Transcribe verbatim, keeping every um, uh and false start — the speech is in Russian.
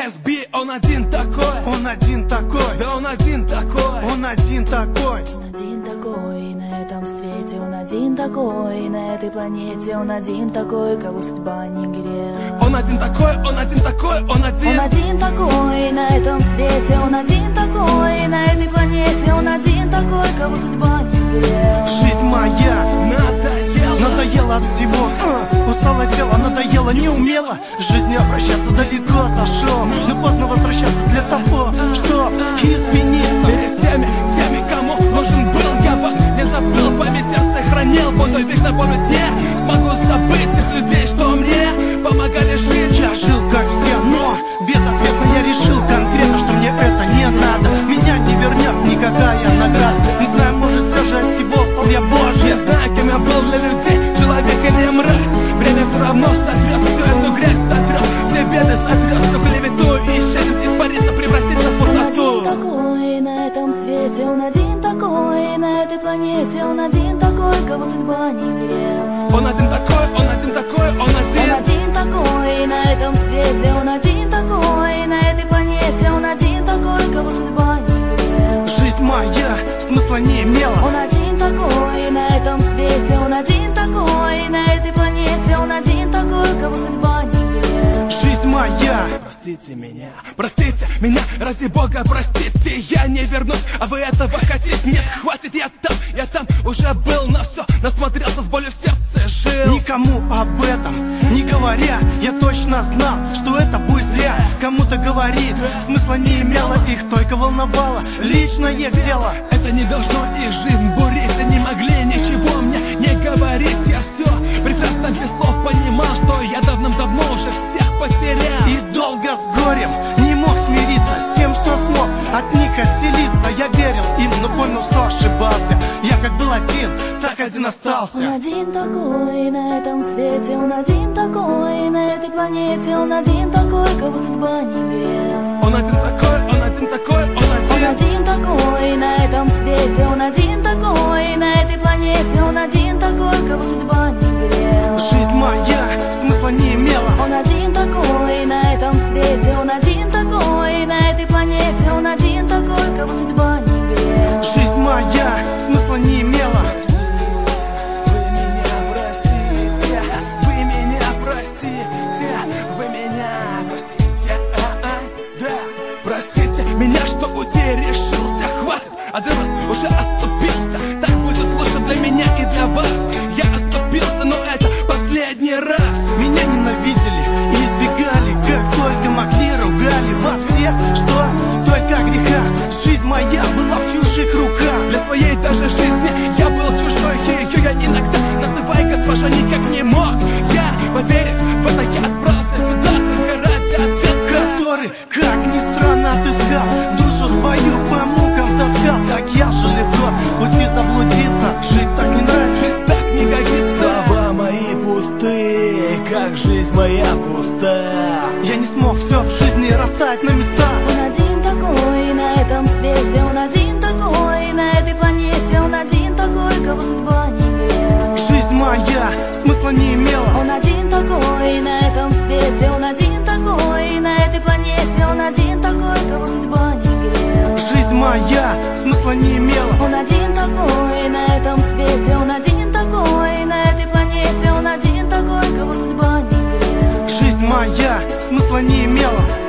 эс би, он один такой. Он один такой. Да он один такой. Он один такой. Один такой на этом свете, он один такой на этой планете, он один такой, кого судьба не грела. Он один такой, он один такой, он один. Он один такой на этом свете, он один такой на этой планете, он один такой, кого судьба не грела. Жизнь моя надоела, надоела от всего, uh, устало тело, надоело, не умела жизнь обращаться, далеко зашел, но поздно возвращаться для того, что измениться. Перед всеми, всеми, кому нужен был, я вас не забыл, в моем сердце хранил, буду вечно помнить мне. Смогу забыть тех людей, что мне помогали жить. Я жил как все, но безответно я решил конкретно, что мне это не надо. Меня не вернет никакая награда. Не знаю, может, все же от всего стал я Божий. Я знаю, кем я был для людей, человек или мразь. Время все равно сотрет всю эту грязь, сотрет все беды, сотрет всю клевету и исчезнет, испарится, превратится в пустоту. Он один такой на этом свете, он один такой на этой планете, он один такой, кого судьба не грела. Он один такой, он один такой, он один. Он один такой на этом свете, он один такой на этой планете, он один такой, кого судьба не грела. Жизнь моя смысла не имела. Он один такой на этом свете, он один такой на этой планете, он один такой, кого судьба не грела. Жизнь моя. Простите меня, простите меня, ради бога, простите, я не вернусь, а вы этого хотите? Нет, хватит, я там, я там уже был, на все насмотрелся, с болью в сердце жил. Никому об этом не говоря, я точно знал, что это будет зря. Кому-то говорить смысла не имело, их только волновало личное дело. Это не должно их жизнь бурить, и не могли ничего мне не говорить. Я все прекрасно без слов понимал, что я давным-давно уже всех потерял. И долго с горем не мог смириться с тем, что смог от них отселиться. Я верил им, но понял, что ошибался. Я как был один, так один остался. Он один такой на этом свете, он один такой на этой планете, он один такой, кого судьба не грела. Он один такой, он один такой, он один. Он один такой на этом свете, он один такой на этой планете, он один такой, кого судьба не грела. Жизнь моя смысла не имела. Он один такой на этом свете, он один такой на этой планете, он один такой, кого судьба не грела. Жизнь моя смысла не имела. Вы меня простите, вы меня простите, вы меня простите, а-а, да, простите меня, что уйти решился, хватит, один раз уже оступился, так будет лучше для меня и для вас. Я оступился, но это последний раз. Меня ненавидели и избегали, как только могли, ругали во всех, что только греха. Жизнь моя была в чужих руках. Для своей даже жизни я был чужой, ее я иногда, называй госпожа, никак не мог я поверить в это, я отправился сюда только ради ответа, который, как ни странно, отыскал, душу свою по мукам таскал. Так я же легко пути заблудиться, жить так не нравится, жизнь так не годится. Слова мои пустые, как жизнь моя пустая. Я не смог все в жизни расставить на места. Он один такой на этом свете, он один такой на этой планете, он один такой, кого судьба не грела. Жизнь моя смысла не имела. Он один такой на этом свете, он один такой на этой планете, он один такой, кого судьба не грела. Жизнь моя смысла не имела. Он один такой на этом свете, он один такой на этой планете, он один такой, кого судьба не грела. Жизнь моя смысла не имела.